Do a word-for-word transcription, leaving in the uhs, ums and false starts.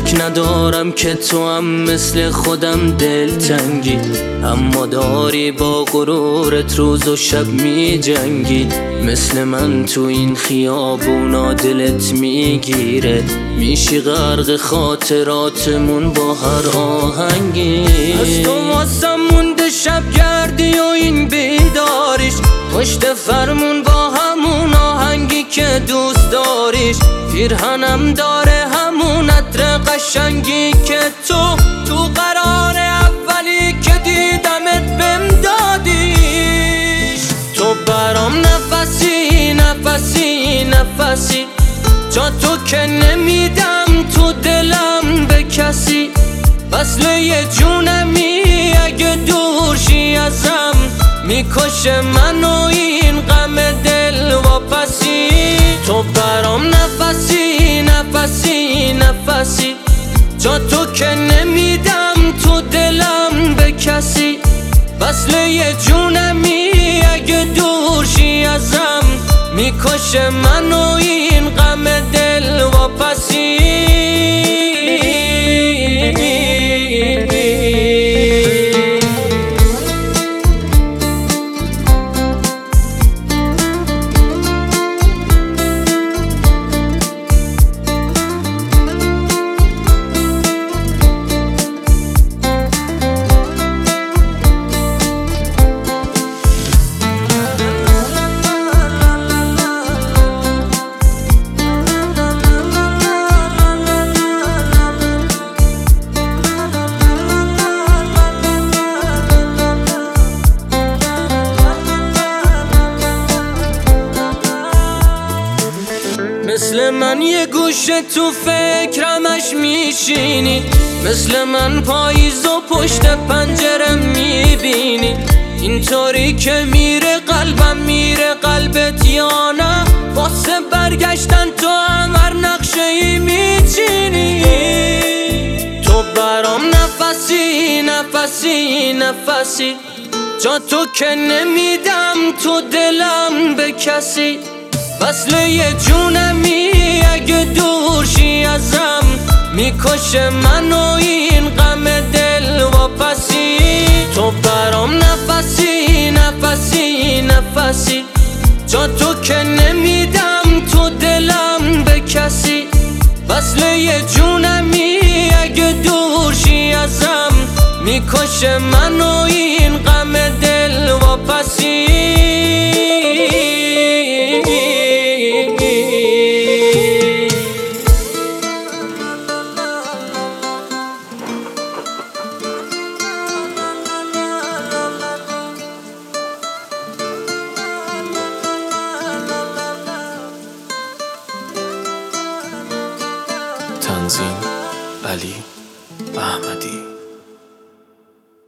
شک ندارم که تو هم مثل خودم دلتنگی، اما داری با غرورت روز و شب می جنگی. مثل من تو این خیابونا دلت میگیره، میشی غرق خاطراتمون با هر آهنگی. از تو واسم مونده شب گردی و این بیداریش، پشت فرمون با همون آهنگی که دوست داریش. پیرهنم داره همون عطر قشنگی که تو تو قرار اولی که دیدمت بهم دادیش. تو برام نفسی نفسی نفسی، جا تو که نمیدم تو دلم به کسی. وصل یه جونمی اگه دورشی ازم، میکشه منو این غم دل واپسی. تو برام نفسی نفسی نفسی، جا تو که نمیدم تو دلم به کسی. وصل یه جونمی اگه دورشی ازم، میکشه منو این غم دل واپسی. مثل من یه گوشه تو فکرمش میشینی، مثل من پاییز و پشت پنجره میبینی. اینطوری که میره قلبم میره قلبت یا نه، واسه برگشتن تو هم هر نقشه ای میچینی. تو برام نفسی نفسی نفسی، جا تو که نمیدم تو دلم به کسی. وصل یه جونمی اگه دورشی ازم، میکشه منو این غم دل واپسی. تو برام نفسی نفسی نفسی، جا تو که نمیدم تو دلم به کسی. وصل یه جونمی اگه دورشی ازم، میکشه منو این غم دل واپسی. تنظیم علی احمدی.